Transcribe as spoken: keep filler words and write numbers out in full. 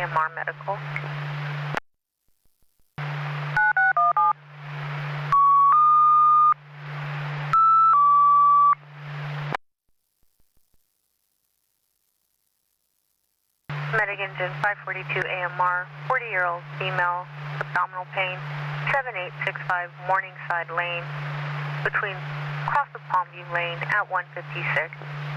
M R Medical. Medic engine five forty-two A M R, forty-year-old female, abdominal pain, seven eight six five Morningside Lane, between cross of Palmview Lane at one fifty-six.